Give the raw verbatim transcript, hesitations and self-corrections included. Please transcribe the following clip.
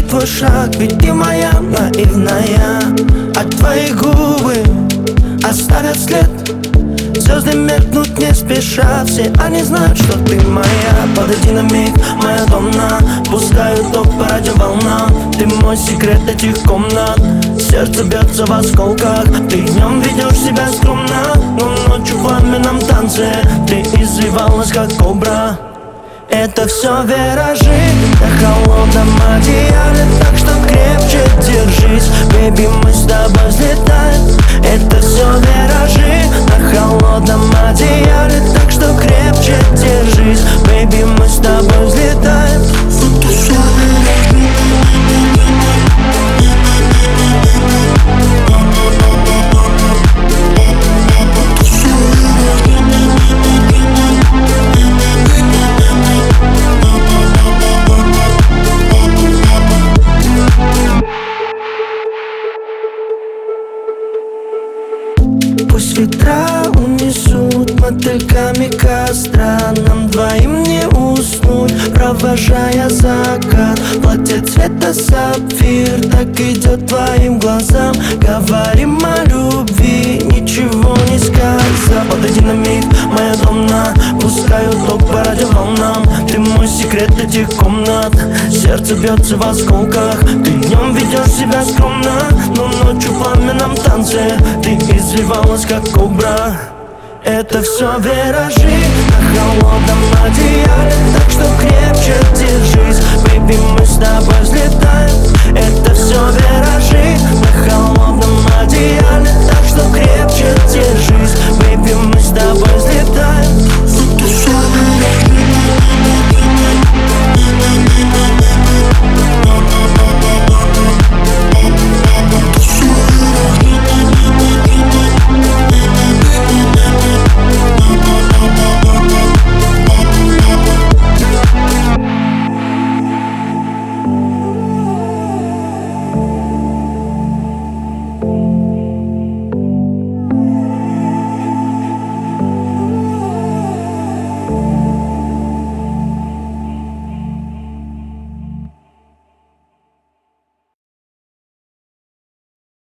твой шаг, ведь ты моя наивная. А твои губы оставят след. Звезды меркнут не спеша, все они знают, что ты моя. Подойди на миг, моя донна, пускаю ток по радиоволнам. Ты мой секрет этих комнат, сердце бьется в осколках. Ты днем ведешь себя скромно, но ночью в пламенном танце ты извивалась как кобра. Это все виражи на холодном одеяле, так что крепче держись, бэби, мы с тобой взлетаем. Это все виражи на холодном одеяле, так что крепче держись, бэби, мы с тобой взлетаем. Это все виражи. Пусть ветра унесут мотыльками костра, нам двоим не уснуть, провожая закат. Платье цвета сапфир так идет твоим глазам. Говорим о любви, ничего не сказав. Подойди на миг, моя донна, пускаю ток по радиоволнам. Ты мой секрет этих комнат, сердце бьется в осколках. Ты днем ведешь себя скромно, но ночью в пламенном танце ты извивалась как кобра. Это все виражи на холодном одеяле, так что крепче держись, бэби, мы с тобой взлетаем.